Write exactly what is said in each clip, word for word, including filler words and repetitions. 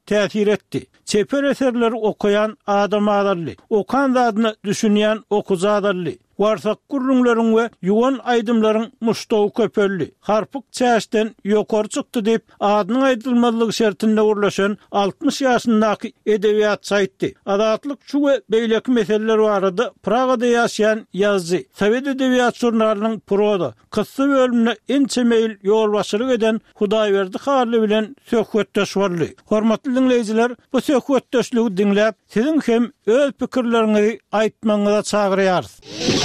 täsir etdi. Çeper eserleri okuyan adam adarlı, okan adını düşünýän okuza adarlı. Warsak gurrunlaryň we ýuwan aýdymlaryň muştowy köpelli. Harpyk çäşden ýokary çykdy diýip adynyň aýdylmalygy şertinde urlaşan altmış ýaşyndaky edebiýat saýtdy. Adatlyk şu we beýleki meseleler barada Pragada ýaşaýan ýazgy Sowet edebiýat jurnalynyň proda kıssa bölümine ençe meýil ýol başçylyk eden Hudaýberdi Harly bilen söhbetdeş boldy. Hormatly dinleýijiler, bu söhbetdeşligi dinläp siziň hem öz pikirleriňizi aýtmaňyza çagyrýarys.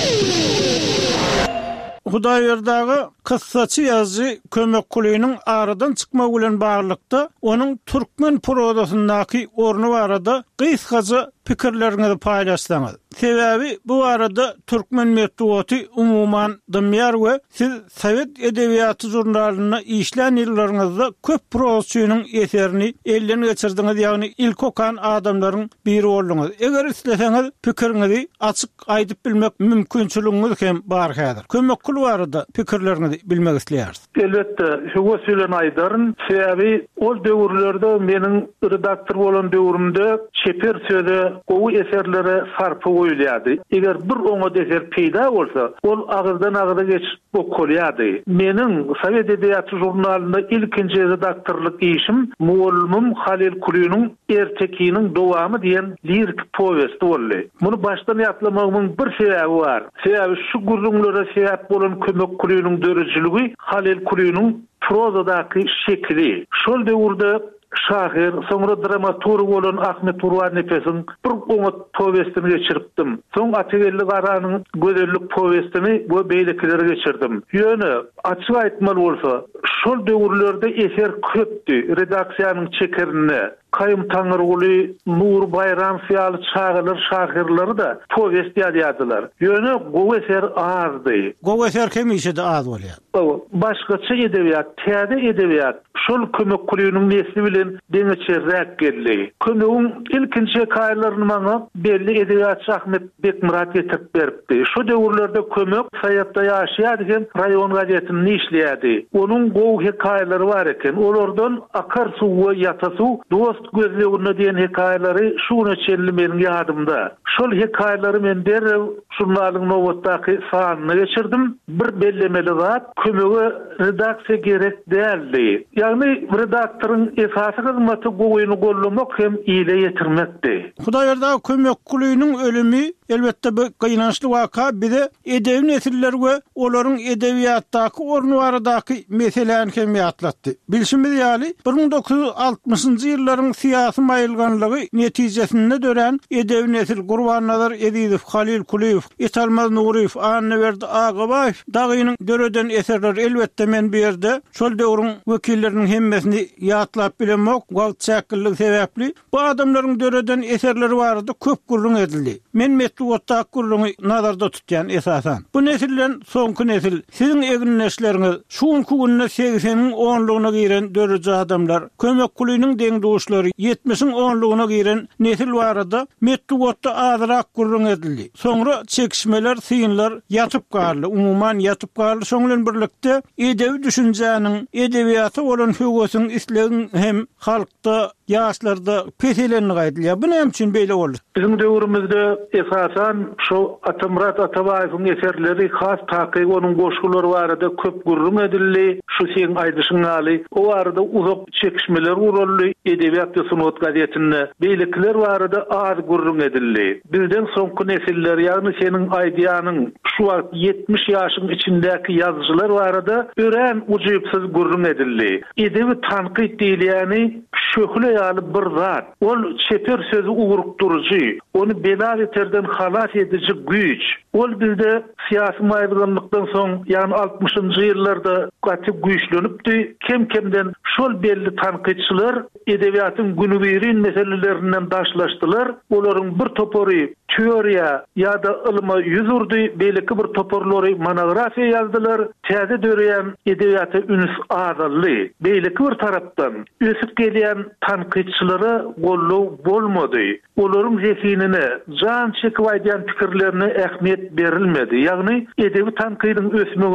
Hudaýberdagy kıssaçy ýazgy kömek kulynyň aradan çykmagy bilen baglykda onuň türkmen prozasyndaky orny barada gysgaça pikirlerinizi paýlaşsaňyz. Sebäbi bu arada türkmen metduaty umuman dymýar we siz Sowet edebiýaty jurnalyna işlän ýyllaryňyzda köp prozçynyň eserini elden geçirdiňiz, ýagny ilk okan adamlaryň biri boldyňyz. Eger isleseňiz pikiriňizi açyk aýdyp bilmek mümkinçiligiňiz hem bar häzir. Kömek kulu barada pikirlerinizi bilmek isleýäris. Elbetde, şu söýlen aýdaryn, sebäbi ol döwürlerde meniň redaktor bolan döwrümde çeper söze gowy eserlere sarpy goýulýardy. Eger bir oňa eser peýda bolsa, ol agyrdan agyra geçip bokolýardy. Meniň Sowet edebiýaty jurnalyna ilkinji redaktorlyk işim muallymym Halil Kulynyň Ertekiniň dowamy diýen lirik powest boldy. Muny başdan ýatlamagymyň bir sebäbi bar. Sebäbi şu gurrunlara sebäp bolan kömek Kulynyň dörejiligi Halil Kulynyň prozadaky şekli. Şol döwürde şahyr, soňra dramaturg bolan Ahmet Urwan Nefesiň bir oňa powestini geçiripdim. Soň Ategelli Garanyň gözellik powestini bu beýlekilere geçirdim. Ýöne açyk aýtmaly bolsa, şol döwürlerde eser köpdi. Redaksiýanyň çekerine Kayyum Taňryguly, Nur Bayram fiýaly çağılar, şahyrlary da powest ýazýardylar. Ýöne gowy eser azdy. Gowy eser kemişde az bolýar. Başgaça edebiýat, täze edebiýat şol kömek kulynyň nesli bilen deňeçerräk geldi. Kömegiň ilkinji hekaýelerini maňa belli edebiýatçy Ahmet Bekmurat ýetirip beripdi. Şu döwürlerde kömek Saýatda ýaşaýardygan raýon gazetini işleýärdi. Onuň gowy hekaýeleri bar eken. Olardan akar suw we ýata suw dost gözlegine diýen hekaýeleri şuna çelli meniň ýadymda. Şol hekaýeleri men derrew jurnalyň nowatdaky sanyna geçirdim. Bir bellemeli zat kömegi redaksiýa gerek däldi. Ýagny redaktoryň esasy hyzmaty goýuny gollamak hem ýyle ýetirmekdi. Hudaýberdagy kömek kulynyň ölümi elbetde bir gynançly waka, bize edebi nesiller we olaryň edebiýatdaky orny baradaky meselelerni hem ýatlatdy. Bilşimiz ýaly bir ming dokuz ýuz altmışynjy ýyllaryň syýasy maýylganlygy netijesinde dören edebi nesil Gurbannalar Edizow, Halil Kuliýew, Etalmaz Nuriýew, Anneberdi Agabaýew dagynyň döreden eserler elbetde men bir ýerde şol döwrüň wekilleriniň hemmesini ýatlap bilemek wagt çäkillik sebäpli bu adamlaryň döreden eserleri barada köp gurrun edildi. Men metduatda gurruny nazarda tutýan esasan. Bu nesilden soňky nesil siziň egin nesleriniz şuňky günne segseniň onlugyna giren dörejä adamlar, kömek kulynyň deňduşlary ýetmişiň onlugyna giren nesil barada metduatda azrak gurrun edildi. Soňra çekişmeler, syňlar ýatyp galdy, umuman ýatyp galdy. Şoň bilen birlikde edebi düşünjäniň, edebiýaty bolan höwgesin islegiň hem halkda, ýaşlarda peselenini gaýdylýar. Bu näme üçin beýle boldy? Bizim döwrümizde esasan şu Atamrat Atabaýewiň eserleri has taky onuň goşgulary barada köp gurrun edildi. Şu sen aýdyşyň aly, o arada uzak çekişmeler uruldy. Edebiýat we sunat gazetinde beýlekler barada az gurrun edildi. Bizden soňky nesiller, ýagny seniň aýdýanyň şu wagt ýetmiş ýaşyň içindäki ýazgyçylar barada ören ujuýupsyz gurrun edildi. Edebi tanqid diýilýäni şöhle ýaly bir zat. Ol çeper sözü ugrukduruji, onu belal eterden halas edici güç. Ol bizde siyasi maýylganlykdan soň, ýani altmışynjy ýyllarda gaty güýçlenipdi. Kem-kemden şol belli tanqidçiler edebiýatyň günübirin meselelerinden daşlaşdylar. Olaryň bir topory teoriýa ýa-da ilma ýüzurdy, beýleki bir toporlary monografiýa ýazdylar. Täze döreýän edebiýaty üns azally. Beýleki bir tarapdan ösüp gelýän tanqidçilere gollaw bolmady. Olaryň zehinine, jan çekip aýdýan pikirlerine ähmiýet berilmedi. Ýagny edebi tanqydyň ösmegine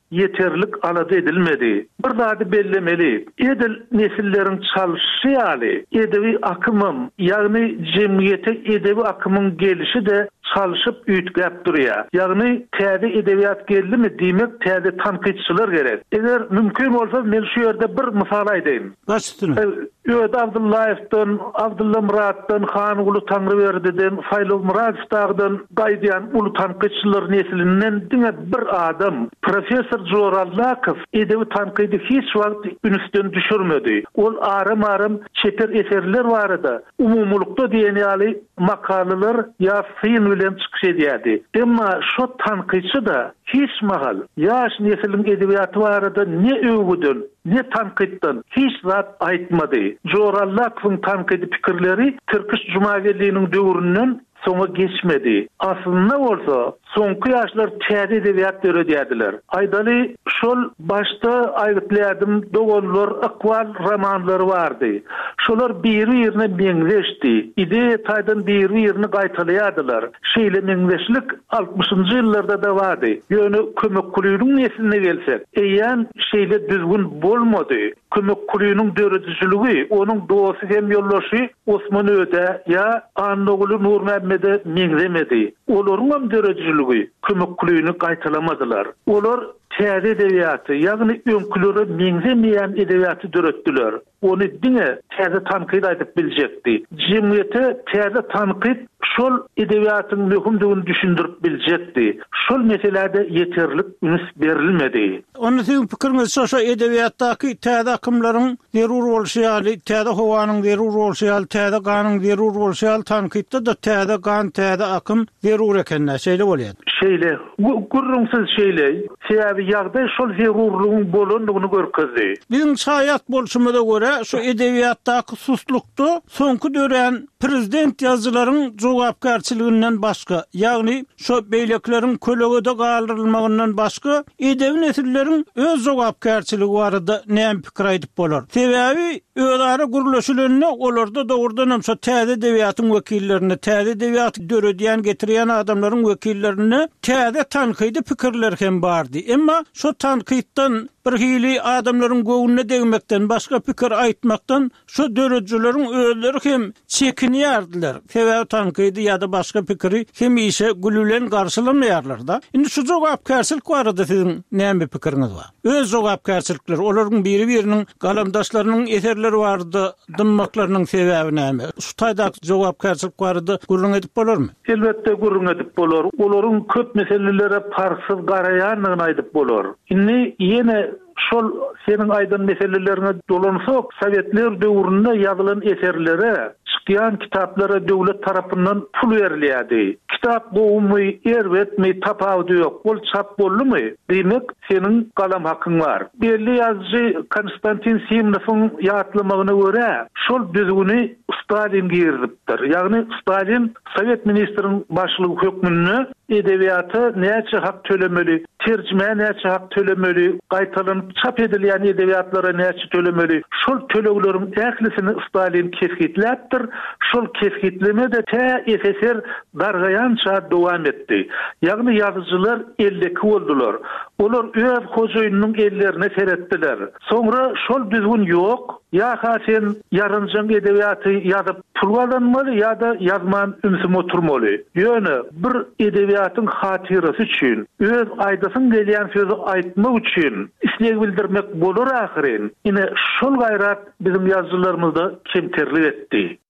yeterlik alada edilmedi. Bir zady bellemeli. Edil nesillerin çalışyşy ýaly edebi akymym, ýagny jemgyýete edebi akymyň gelişi de çalışıp üýtgäp durýar. Ýagny täze edebiýat geldimi diýmek täze tanqidçiler gerek. Eger mümkin bolsa men şu ýerde bir mysal aýdym. Başsyny. Öýt Abdullahyewden, Abdulla Muratdan, Han Ulu Tanryberdi'den, Faýlul Muradowdan gaýdýan uly tanqidçiler nesilinden diňe bir adam, professor Jorallakow edebi tanqidi hiç wagt ünsden düşürmedi. Ol arym-arym çeper eserler barada, umumlukda diýen ýaly makalalar ýa film bilen çykyş edýärdi. Emma şu tanqidçi da hiç mahal ýaş nesliniň edebiýaty barada ne öwgüden, ne tanqidden hiç zat aýtmady. Jorallakowyň tanqidi pikirleri Türkiş Cumhuriyetiniň döwründen soňa geçmedi. Aslında bolsa soňky ýaşlar täze edebiýat döredýärdiler. Aýdaly şol başda aýdyplarym dogonlar, akwal romanlary bardy. Şolar biri-birine meňzeşdi. Ide taýdan biri-birini gaýtalýardylar. Şeýle meňzeşlik altmışynjy ýyllarda da bardy. Ýöne kömek kulüýüniň nesline gelsek, eýen şeýle düzgün bolmady. Kömek kulüýüniň döredijiligi, onuň dosy hem ýollaşy Osman Öde ýa Annoğlu Nurmehmede meňzemedi. Olaryň hem döredijiligi kömek kulüýüni gaýtalamadylar. Olar täze edebiýaty, ýagny öňkülere meňzemeýän edebiýaty döretdiler. Ony diňe täze tanqid aýdyp biljekdi. Jemgyýete täze tanqid şol edebiýatyň möhümdigini düşündirip biljekdi. Şol meselede yeterlik üns berilmedi. Onu siň pikiriňiz şo edebiýatdaky täze akymlaryň zerur bolşy ýaly, täze howanyň zerur bolşy ýaly, täze ganyň zerur bolşy ýaly tanqidde de täze gan, täze akym zerur ekenine şeýle bolýar. Şeýle, gurrunsyz şeýle, sebäbi ýagdaý şol zerurlugyň bolandygyny görkezdi. Biziň şaýat bolşumyza görä şu edebiýatdaky suslukdy soňky dören prezident ýazgylaryň jogapkärçiliginden başga, ýagny şu beýlekleriň kölegede galdyrylmagyndan başga edebi nesilleriň öz jogapkärçiligi barada näme pikir aýdyp bolar. Sebäbi öýdary gurulşylaryny olarda dogrudan hem şu täze edebiýatyň wekillerine, täze edebiýaty döredýän getirýän adamlaryň wekillerini täze tanqidi pikirler hem bardy. Emma şu tanqidden bir hili adamlaryň göwnüne degmekden, başga pikir aýtmakdan şu döredijileriň öýleri hem çekinýärdiler. Sebäbi tanqidi ýa-da başga pikiri hem işe gülülen garşylanmaýarlar da. Indi şu jogapkärçilik barada siziň näme pikiriňiz bar? Öz jogapkärçilikler, olaryň biri-biriniň galamdaşlarynyň eserleri bardy, dymmaklarynyň sebäbi näme? Şu taýda jogapkärçilik barada gurrun edip bolarmy? Elbetde gurrun edip bolar. Olaryň köp meselelere parsyz garaýanlygyny aýdyp bolar. Indi ýene şol senin aýdan meselelerine dolansak, Sovetler döwründe ýazylan eserlere, çykýan kitaplara döwlet tarapyndan pul berilýärdi. Kitap goýumy, erwetmi, tapawdy ýok. Ol çap boldumy? Demek senin galam hakyň bar. Belli ýazgy Konstantin Simonowyň ýatlamagyna görä, şol düzgüni Stalin girdipdir. Ýagny Stalin Sowet ministriniň başlygy hökmüne edebiýaty näçe hak tölemeli, terjime näçe hak tölemeli, gaýtalanyp çap edilýän edebiýatlara näçe tölemeli. Şol tölegleriň ählisini Stalin kesgitläpdir. Şol kesgitleme de T S S R dargayança dowam etdi. Ýagny ýazyjylar elleki boldular. Olar öz hojaýynyň ellerine seretdiler. Soňra şol düzgün ýok, ýa sen ýarynjaň edebiýaty ýazyp pul alanmaly ýa-da ýazman ümsüm oturmaly. Ýöne bir edebiýatyň hatyrasy üçin, öz aýdasyn gelýän sözi aýtmak üçin isleg bildirmek bolar ahyren. Ine şol gaýrat bizim ýazgylarymyzda kemterlik etdi.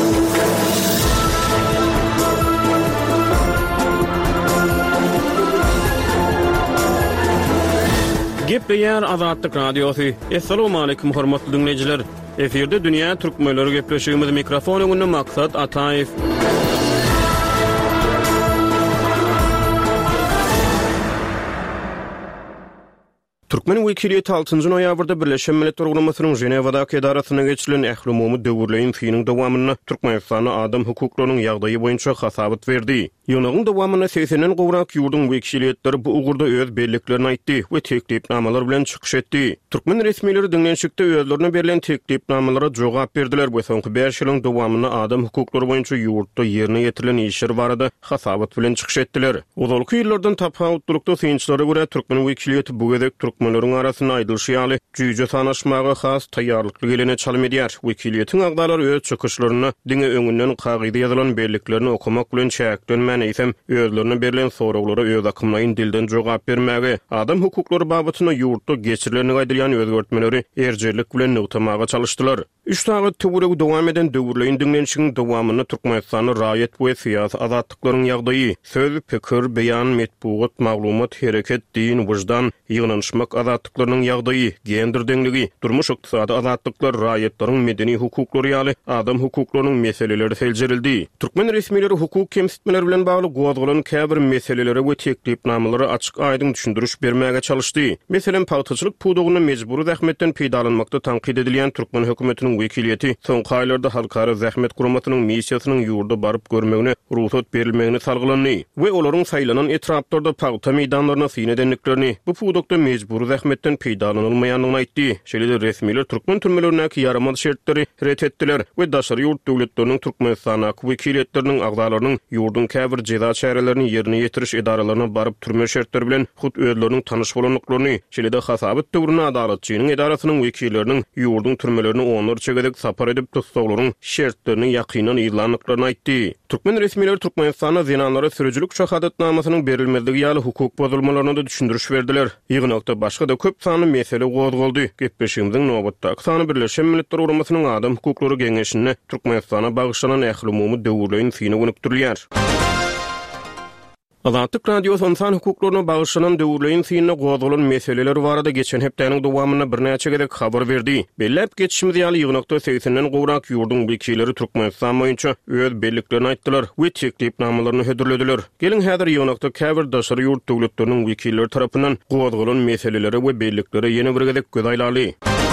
Gepleýär Azatlyk Radiosu. Assalamu alaykum hormatly dinleýijiler. Eferde dünýä türkmenleri gepleşigimiz mikrofonyny maksat Ataýew. Türkmen wekiliýeti altıncı noýabrda Birleşen Milletler Guramasynyň Ženewadaky edarasyna geçirilen ähli umumy döwürleýin fiýiniň dowamyna Türkmenistanyň adam hukuklarynyň ýagdaýy boýunça hasabat berdi. Ýygynyň dowamyna seýsenden gowrak ýurdun wekiliyetleri bu ugurda öz belliklerini aýtdy we teklipnamalar bilen çykyş etdi. Türkmen resmileri diňlenşikde özlerine berilen teklipnamalara jogap berdiler. Bu soňky beş ýylyň dowamyna adam hukuklary boýunça ýurtda ýerine ýetirilen işler barada hasabat bilen çykyş etdiler. Ozalky ýyllardan tapawutdurukda synçlara görä türkmen wekiliyeti bu gezek türkmenleriň arasyna aýdylşýaly jüýje sanaşmaga has taýýarlykly gelene çalym edýär. Wekiliyetiň agdalary öz çykyşlaryny diňe öňünden kagyda ýazylan belliklerini okumak bilen çäklenmän eýsem özlerine berilen soraglara öz akymlaryň dilden jogap bermäge, adam hukuklary babatyna ýurtda geçirilen gaýdyrýan özgertmeleri erjerlik bilen nöwtamaga çalışdylar. Üç sagat töwereg dowam eden döwürleýin diňlenşigiň dowamyny Türkmenistanyň raýat we syýasy azatlyklaryň ýagdaýy, söz, pikir, beýan, metbuat, maglumat, hereket, din, wyjdan, ýygnanyşmak azatlyklarynyň ýagdaýy, gender deňligi, durmuş ykdysady azatlyklary, raýatlaryň medeni hukuklary ýaly adam hukuklarynyň meseleleri seljerildi. Türkmen resmileri hukuk kemsitmeleri bilen bagly gowazgylan käbir meseleleri we teklipnamalary açyk aýdyň düşündiriş bermäge çalışdy. Meselen pagtyçylyk pudugyny mejburi zähmetden peýdalanmakda tanqid edilýän Türkmen hökümetiniň wekiliyeti soňky aýlarda halkara zähmet guramatynyň missiýasynyň ýurda baryp görmegine ruhsat berilmegini salgylandy we olaryň saýlanan etraplarda pagta meýdanlaryna syn edenliklerini bu pudukda mejburi zähmetden peýdalanylmaýanlygyny aýtdy. Şeýle resmiler türkmen türmelerindäki ýaramaz şertleri ret etdiler we daşary ýurt döwletleriniň Türkmenistanaky wekiliyetleriniň agdalarynyň ýurdun käbir jeza çärelerini ýerine ýetiriş edaralaryna baryp türme şertleri bilen hut özleriniň tanyş bolanlyklaryny, şeýle-de hasabat döwrüne adalatçylyk edarasynyň wekilleriniň ýurdun türmelerini onlar çegedek sapar edip tutsaklaryň şertlerini ýakynan ýylanlyklaryny aýtdy. Türkmen resmileri Türkmenistana zinanlara sürücülük şahadatnamasynyň berilmezligi ýaly hukuk bozulmalaryna da düşündiriş berdiler. Ýygnakda başga da köp sany mesele gozgoldy. Gepleşigimiziň nobatdaky sany Birleşen Milletler Uramasynyň adam hukuklary geňeşine Türkmenistana bagyşlanan ähli umumy döwürleýin syny gönükdirýär. Azatlyk radiosu insan hukuklaryna bagyşlanan döwürleýin synyna gozgulan meseleler barada geçen hepdeniň dowamyna bir näçe gerek habar berdi. Bellep geçişimiz ýaly ýygnakda seýsenden gowrak ýurdun wekilleri Türkmenistan boýunça öz belliklerini aýtdylar we teklipnamalaryny hödürlediler. Gelin häzir ýygnakda käbir daşary ýurt döwletleriniň wekilleri tarapyndan gozgulan meseleleri we bellikleri ýene bir gezek göz aýlaly.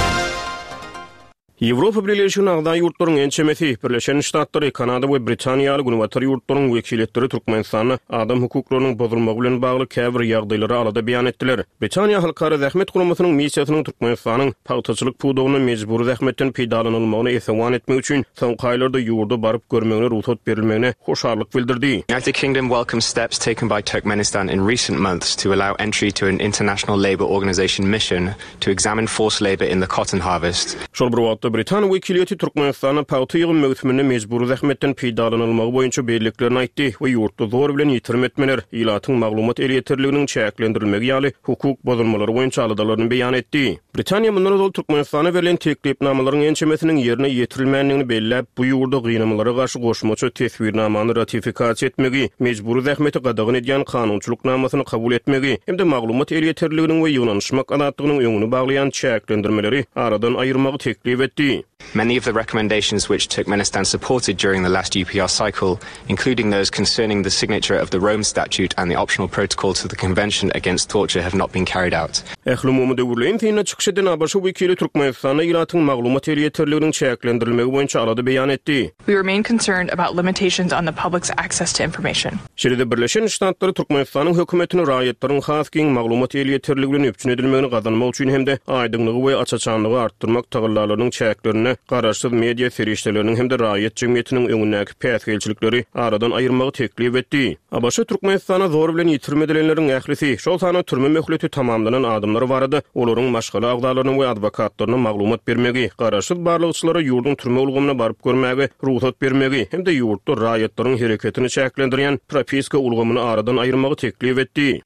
Ýewropa Birleşigine agdaý ýurtlaryň ençemesi, Birleşen Ştatlary, Kanada we Britaniýaly günwatary ýurtlaryň wekilletleri Türkmenistanyň adam hukuklarynyň bozulmagy bilen bagly käbir ýagdaýlary alada beýan etdiler. Britaniýa halkara zähmet guramasynyň missiýasynyň Türkmenistanyň pagtyçylyk pudugyny mejburi zähmetden peýdalanylmagyny esewan etmek üçin soňky aýlarda ýurda baryp görmegine ruhsat berilmegine hoşarlyk bildirdi. United Kingdom welcomes steps taken by Turkmenistan in recent months to allow entry to an international labour organisation mission to examine forced labour in the cotton harvest. Britaniýa wekiliyeti Türkmenistanyň pagty ýygyny möhümine mejburi zähmetden peýdalanylmagy boýunça belliklerini aýtdy we ýurtda zor bilen ýitirmetmeler, ýylatyň maglumat elýeterliginiň çäklendirilmegi ýaly hukuk bozulmalary boýunça alydalaryny beýan etdi. Britaniýa mundan öňe Türkmenistana berilen teklipnamalaryň ençemesiniň ýerine ýetirilmänligini belläp, bu ýurda gynamlara garşy goşmaça tesbirnamany ratifikasiýa etmegi, mejburi zähmeti gadagyň edýän kanunçylyknamasyny kabul etmegi hemde maglumat elýeterliginiň we ýygnanyşmak azatlygynyň öňüni baglayan çäklendirmeleri aradan aýyrmagy teklip etdi. Many of the recommendations which Turkmenistan supported during the last U P R cycle, including those concerning the signature of the Rome Statute and the optional protocol to the Convention Against Torture, have not been carried out. Ähli umumy döwürleýin synyna çykyş eden abaşy wekili Türkmenistana ýylatyň maglumat elýeterliginiň çäklendirilmegi boýunça alady beýan etdi. We remain concerned about limitations on the public's access to information. Şeýle-de Birleşen Ştatlary Türkmenistanyň hökümetini raýatlaryň has giň maglumat elýeterligini öpçün edilmegini gazanmak üçin hemde aýdynlygy we açaçanlygy artdyrmak tagyrlarynyň çäklerini garaşsyz media ferişteleriniň hemde raýat jemgyýetiniň öňündäki päsgelçilikleri aradan aýyrmagy teklip etdi. Abaşy Türkmenistana zor bilen ýitirmedilenleriň ählisi, şol sany türme möhleti tamamlanan adamlar barada olaryň maşgala agdalarynyň we adwokatlarynyň maglumat bermegi, garaşsyz barlygçylara ýurdun türme ulgamyna baryp görmäge ruhsat bermegi hemde ýurtda raýatlaryň hereketini çäklendirýän propiska ulgamyny aradan aýyrmagy teklip etdi.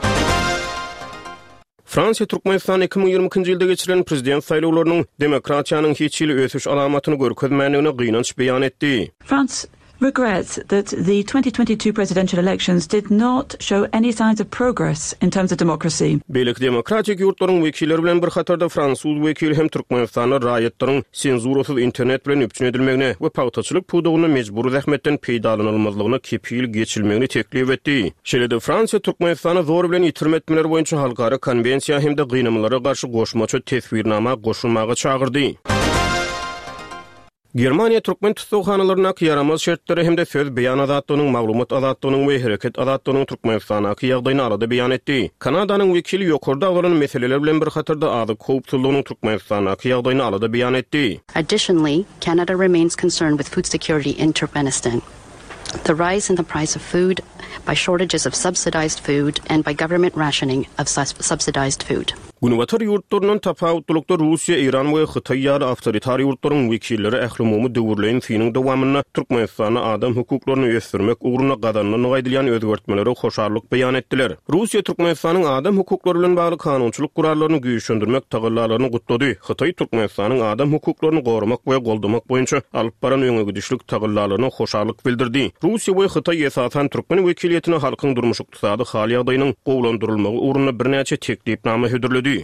Fransiýa Türkmenistan iki bin ýygrymykinji ýylda geçirilen prezident saýlawlarynyň demokratiýanyň hiç ýyly ösüş alamatyny görkezmänligine gynanç beýan etdi. France regrets that the twenty twenty-two presidential elections did not show any signs of progress in terms of democracy. Beýlik demokratik ýurtlaryň wekilleri bilen bir hatarda Fransuz wekili hem Türkmenistanyň raýatlaryň senzurasyz internet bilen üpçün edilmegine we pagtyçylyk pudugyny mejburi zähmetden peýdalanylmazlygyna kepil geçilmegini teklip etdi. Şeýle-de Fransiýa Türkmenistany zor bilen ýitirmetmeler boýunça halkara konvensiýa hem de gynamlara garşy goşmaça tesbirnama goşulmagy çagyrdy. Germaniya Türkmen tutsuqhanalarına yaramaz şertleri hemde söz beýan azatlygynyň, maglumat azatlygynyň we hereket azatlygynyň Türkmenistana ýagdaýyny arada beýan etdi. Kanadanyň wekili ýokurda bolan meseleler bilen bir hatarda azyk howpsuzlygynyň Türkmenistana ýagdaýyny arada beýan etdi. Additionally, Canada remains concerned with food security in Turkmenistan. The rise in the price of food, by shortages of subsidized food, and by government rationing of subsidized food. Güniwatar ýurtlarynyň tapawutlykda Russiýa, Iran we Hytaý ýaly awtoritar ýurtlaryň wekilleri ählimumy döwürleýin siniň dowamyna Türkmenistana adam hukuklaryny ösdürmek ugruna gadanyny gaýdylýan özgertmeleri hoşarlyk beýan etdiler. Russiýa Türkmenistanyň adam hukuklary bilen bagly kanunçylyk gurallaryny güýçlendirmek tagallarlaryny gutlady. Hytaý Türkmenistanyň adam hukuklaryny gorumak we goldamak boýunça alyp baran öňe gidişlik tagallarlaryny hoşarlyk bildirdi. Russiýa we Hytaý esasan Türkmen wekiliýetine halkyň durmuş ykdysady hal ýagdaýynyň gowlandyrylmagy ugruna birnäçe teklipname hödürledi.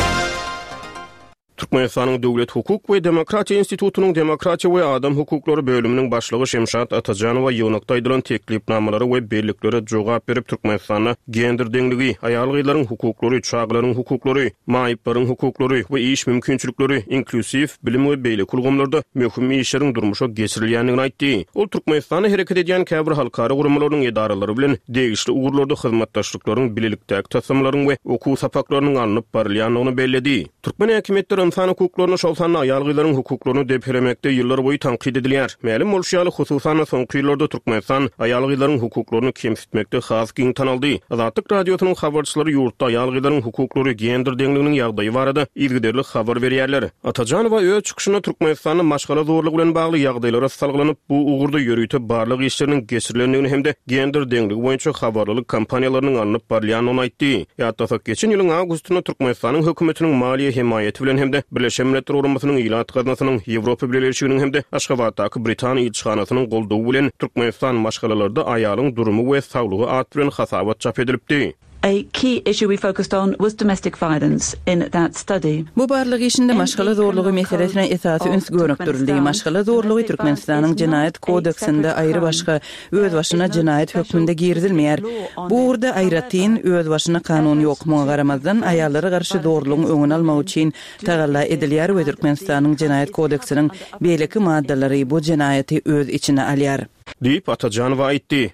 Türkmenistanyň Döwlet Hukuk we Demokratiýa Institutunyň Demokratiýa we Adam hukuklary bölüminiň başlygy Şemşat Atajanowa ýoňakdaýdylan teklipnamalary we belliklere jogap berip Türkmenistana gender deňligi, aýal gyýlaryň hukuklary, çağlaryň hukuklary, maýyplaryň hukuklary we iş mümkinçilikleri, inklusiv bilim we beýle kulgamlarda möhüm işleriň durmuşa geçirilýändigini aýtdy. Ol Türkmenistana hereket edýän käbir halkara gurumlarynyň edaralary bilen degişli ugurlarda hyzmatdaşlyklaryň bilelikdäki tassamlaryň we okuw sapaklarynyň alınıp barylýanyny belledi. Türkmen häkimetleri insan hukuklaryny şolsan aýal gyýlaryň hukuklaryny depheremekde ýyllar boýy tanqid edilýär. Mälim bolşýaly hususan soňky ýyllarda Türkmenistan aýal gyýlaryň hukuklaryny kemsitmekde has giň tanaldy. Azatlyk radiosynyň habarçylary ýurtda aýal gyýlaryň hukuklary gender deňliginiň ýagdaýy barada ilgiderli habar berýärler. Atajanowa öz çykyşyna Türkmenistanyň maşgala zorlugy bilen bagly ýagdaýlara salgylanyp bu ugurda ýörüýtip barlyk işleriniň geçirilendigini hemde gender deňligi boýunça habarlyk kampaniýalarynyň alınıp barylýanyny aýtdy. Ýa-da geçen ýylyň awgustyna Türkmenistanyň hökümetiniň maliýe himayeti bilen hemde Birleşen Milletler Uramasının ilat gaznasynyň Ýewropa Birleşiginiň hemde Aşgabatdaky Britaniýa ilçihanasynyň goldawy bilen Türkmenistan maşgalalarda aýalyň durumy we saglygy at bilen hasabat çap edilipdi. A key issue we focused on was domestic violence in that study. Bu barlygy işinde maşgala zorlugy meselesine esasy üns görüntürildi. Maşgala zorlugy Türkmenistanyň Jinayet kodeksinde aýry başga öz başyna jinayet hökmünde girdilmeýär. Bu urda aýratyn öz başyna kanun ýokmuga garamazdan aýallara garşy zorlugyň öňüni almak üçin tagalla edilýär we Türkmenistanyň Jinayet kodeksiniň beýleki maddalary bu jinayeti öz içine alýar. Diýip Atajanowa aýtdy.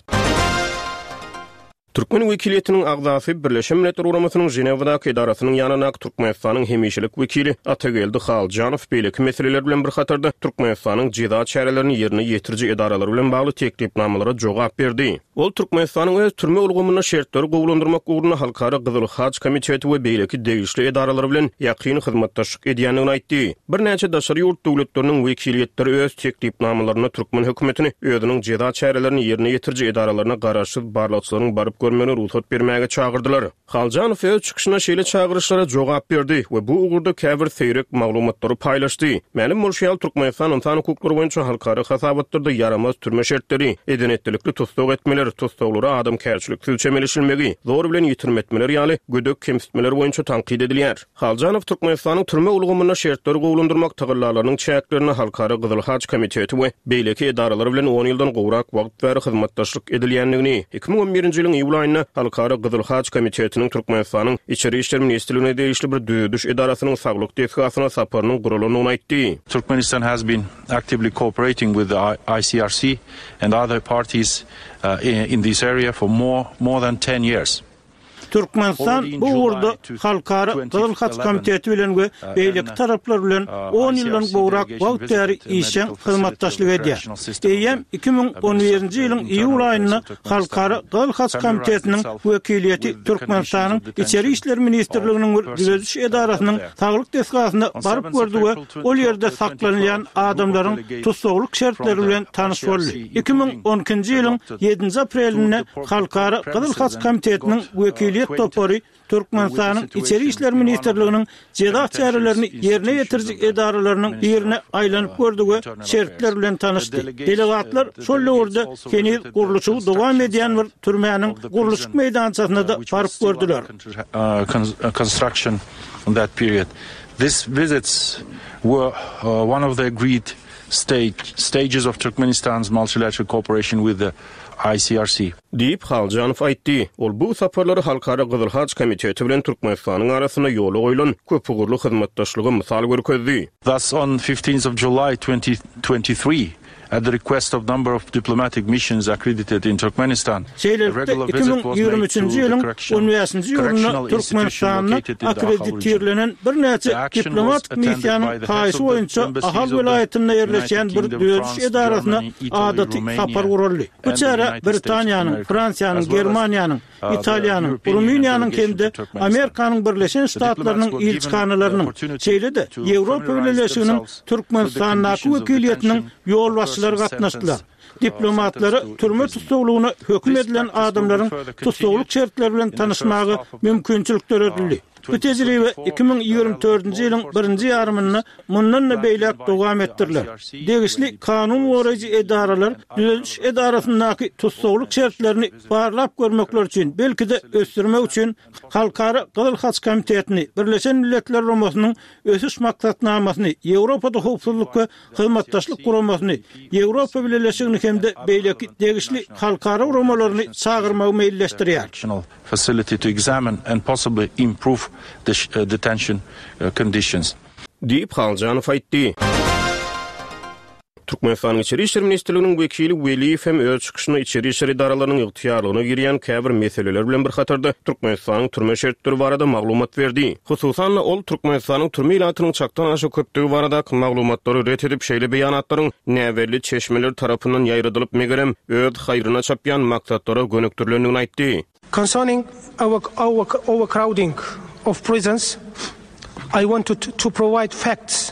Türkmen wekiliýetiniň agzasy Birleşen Milletler Uramasanyň Jenewadaky edarasynyň ýanyna Türkmenistanyň hemişilik wekili Atageldi Halcanow beýleki meseleler bilen bir hatarda Türkmenistanyň jeda çärelerini ýerine ýetirji edaralary bilen bagly teklipnamalara jogap berdi. Ol Türkmenistanyň öz türme ulgamyna şertleri gowlandyrmak ugruna halkara Gyzyl Haç komiteti we beýleki degişli edaralary bilen ýakyn hyzmatdaşlyk edýändigini aýtdy. Bir näçe daşary ýurt döwletleriniň wekiliýetleri öz teklipnamalaryna Türkmen hökümetini özüniň jeda çärelerini ýerine ýetirji edaralaryna garaşy barlykçylaryň baryp görmeni ruhsat bermäge çağırdylar. Halcanow öz çykyşyna şeýle çağırışlara jogap berdi we bu ugurda käbir seýrek maglumatlary paýlaşdy. Mälim bolşýal Türkmenistan insan hukuklary boýunça halkara hasabatlarda yaramaz türme şertleri, edenetlikli tutsuk etmeler, tutsuklary adam kärçilik silçemelişilmegi, zor bilen ýitirmetmeler ýaly gödök kemsitmeler boýunça tanqid edilýär. Halcanow Türkmenistanyň türme ulgamyna şertleri gowlandyrmak tagallarlarynyň çäklerini halkara Gyzyl Haç komiteti we beýleki edaralary bilen on ýyldan gowrak wagt bäri hyzmatdaşlyk edilýändigini iki bin on birinji ýylyň ýylyna halkara Gyzyl Haç komitetiniň Türkmenistanyň içeri işler ministrligine degişli bir düýdüş edarasynyň saglyk deskasyna saparynyň gurulmagyny aýtdy. Turkmenistan has been actively cooperating with the I C R C and other parties uh, in, in this area for more more than ten years. Türkmenistan bu urda halkara Gyzyl Haç komiteti bilen we beýleki taraplar bilen on ýyldan gowrak wagt bäri işen hyzmatdaşlyk edýär. Eýem iki bin on birinji ýylyň iýul aýyna halkara Gyzyl Haç komitetiniň wekiliýeti Türkmenistanyň içeri işler ministrliginiň bir düzüş edarasynyň saglyk deskasyna baryp gördi we ol ýerde saklanýan adamlaryň tutsuklyk şertleri bilen tanyş boldy. iki bin on ikinji ýylyň ýedinji aprelinde halkara Gyzyl Haç komitetiniň wekili topary Türkmenistanyň içeri işler ministrliginiň jeda çärelerini ýerine ýetirjek edaralarynyň birine aýlanyp gördi we şertler bilen tanyşdy. Delegatlar şol ýerde keniz guruluşy dowam edýän bir türmäniň guruluş meýdançasyna da baryp gördüler. Construction in that period. These visits were uh, one of the agreed stage, stages of Turkmenistan's multilateral cooperation with the I C R C. Deyip Haljanov aýtdy. Ol bu saparlary Halkara Gyzyl Haç Komiteti bilen Türkmenistanyň arasyna ýola goýulan köpügürlü hyzmatdaşlygy mysal görkezdi. Thus, on fifteenth of July twenty twenty-three, at the request of number of diplomatic missions accredited in Turkmenistan, iki bin ýygrimi üçinji ýylyň on beşinji ýylyna Türkmenistanyň akkrediterlenen bir näçe diplomatik missiýanyň haýsy boýunça Ahal welaýatyna ýerleşen bir döwlet edarasyna adaty sapar guruldy. Bu çara Britaniýanyň, Fransiýanyň, Germaniýanyň, Italiýanyň, Rumyniýanyň hemde Amerikanyň Birleşen Ştatlarynyň ilçikanalarynyň çeýlede Ýewropa Birleşiginiň Türkmenistanyň wekiliýetiniň ýol başçylary gatnaşdylar. Diplomatlary türme tutsagylygyna hökm edilen adamlaryň tutsaglyk şertleri bilen tanışmagy mümkinçilik töredildi. Bu tejribe iki bin ýygrimi dördünji ýylyň birinji ýarymyny mundan da beýlek dowam etdirler. Degişli kanun goraýjy edaralar düzeliş edarasyndaky tutsaglyk şertlerini barlap görmekler üçin, belki de ösdürmek üçin Halkara Gyzyl Haç Komitetini, Birleşen Milletler Romasynyň ösüş maksatnamasyny, Ýewropada howpsuzlyk we hyzmatdaşlyk guramasyny, Ýewropa Birleşigini hemde beýleki degişli halkara romalaryny çağırmagy meýilleşdirýär. Facility to examine and possibly improve the uh, detention uh, conditions. Deyip Haljanov aýtdy. Türkmenistanyň içeri işler ministrliginiň wekili Weliýew hem öz çykyşyny içeri işler idaralarynyň ygtyýarlygyna girýän käbir meseleler bilen bir hatarda Türkmenistanyň türme şertleri barada maglumat berdi. Hususan ol Türkmenistanyň türme ilatynyň çaktan aşy köplügi barada maglumatlary ret edip şeýle beýanatlaryň näwerli çeşmeler tarapyndan ýaýradylyp megerem öz haýryna çapýan maksatlara gönükdirilendigini aýtdy. Concerning our, our overcrowding of prisons, I wanted to provide facts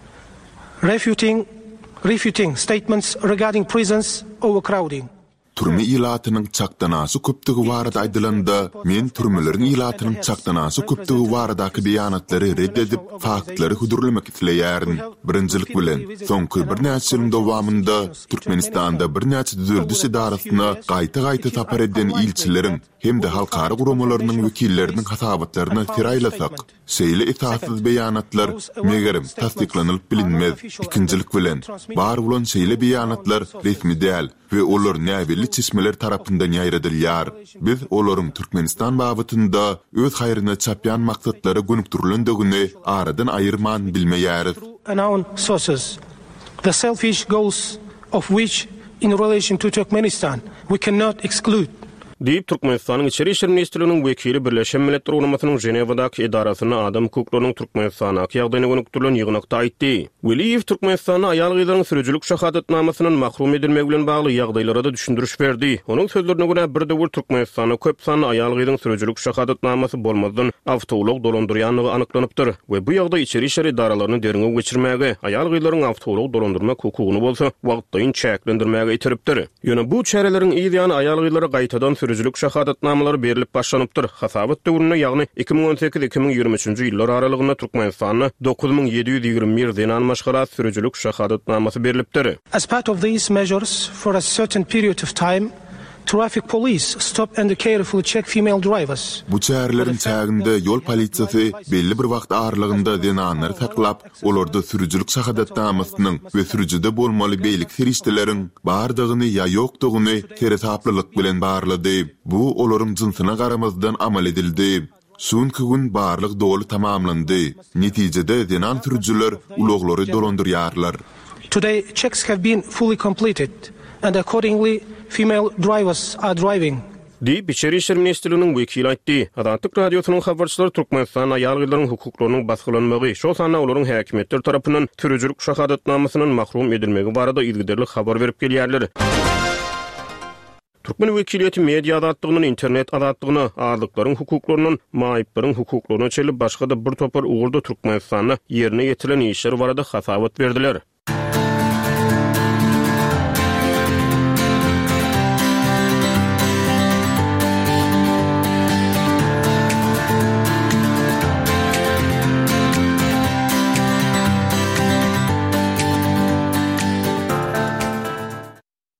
refuting refuting statements regarding prisons overcrowding. Türme ilatynyň çakdanasy köpdigi barada aýdylanda, men türmelerin ilatynyň çakdanasy köpdigi baradaky beýanatlary reddedip faktlary hudurlamak isleýärin. Birinjilik bilen, soňky bir näçe ýylyň dowamında Türkmenistanda bir näçe düzüldüş edarasyna gaýta-gaýta tapar eden ilçileriň hem de halkara guramalarının wekilleriniň hasabatlaryna tiraýlasak, şeýle esassız beýanatlar megerem tasdiklanılyp bilinmez. Ikinjilik bilen, bar bolan şeýle beýanatlar resmi däl we olar näweli çeşmeler tarapyndan ýaýradylýar. Biz olaryň Türkmenistan babытynda öz haýryna çapýan maksatlary gönükdirilendigini aradan aýyrman bilmeýäris. Unknown sources, the selfish goals of which in relation to Turkmenistan we cannot exclude. Deyip Türkmenistanyň içeri işler ministrliginiň wekili Birleşen Milletler Ugrumasynyň Ženewadaky edarasyna adam hukuklarynyň Türkmenistanaky ýagdaýyna gönükdirilen ýygnakda aýtdy. Weliýew Türkmenistanyň aýal gyzlaryň sürüjülük şahadatnamasynyň mahrum edilmegi bilen bagly ýagdaýlara da düşündürüş berdi. Onuň sözlerine görä bir döwür Türkmenistanyň köp sanly aýal gyzlaryň sürüjülük şahadatnamasy bolmazdan awtolog dolondurýanlygy anyklanypdyr we bu ýagdaý içeri işler edaralaryny derine geçirmäge, aýal gyzlaryň awtolog dolondurma hukugyny bolsa wagtdaýyn çäklendirmäge ýetiripdir. Ýöne bu çärelerin ýa-da aýal gyzlara gaýtadan sürüjülük şahadatnamalar berilip başlanypdyr. Hasabat döwrüne ýagny iki bin on sekiz iki bin ýygrimi üçinji ýyllar aralygynda Türkmenistanyň dokuz bin ýedi ýüz ýygrimi bir denan maşgarat sürüjülük şahadatnamasy berilipdir. As part of these measures for a certain period of time, traffic police stop and carefully check female drivers. Bu çärelerin çäginde ýol polisiýasy belli bir wagt aralygynda denanlary taklap, olorda sürüjülük şahadatnamasynyň we sürüjüde bolmaly beýlik serişdeleriň bardygyny ýa ýokdugyny teretaplylyk bilen barlady. Bu olaryň jynsyna garamazdan amal edildi. Şuňky gün barlyk dolu tamamlandy. Netijede denan sürüjüler uloglary dolondurýarlar. Today checks have been fully completed and accordingly female drivers are driving. Deyip içeri işler ministrliginiň wekili aýtdy. Adatlyk radiosynyň habarçylary Türkmenistan aýal gyzlaryň hukuklarynyň basgylanmagy, şo sanna olaryň häkimetler tarapyndan sürüjülük şahadatnamasynyň mahrum edilmegi barada ilgiderli habar berip gelýärler. Türkmen wekiliýeti media adatlygynyň, internet adatlygyny, azlyklaryň hukuklarynyň, maýyplaryň hukuklaryny çelip başga da bir topar ugurda Türkmenistanyň ýerine ýetilen işler barada hasabat berdiler.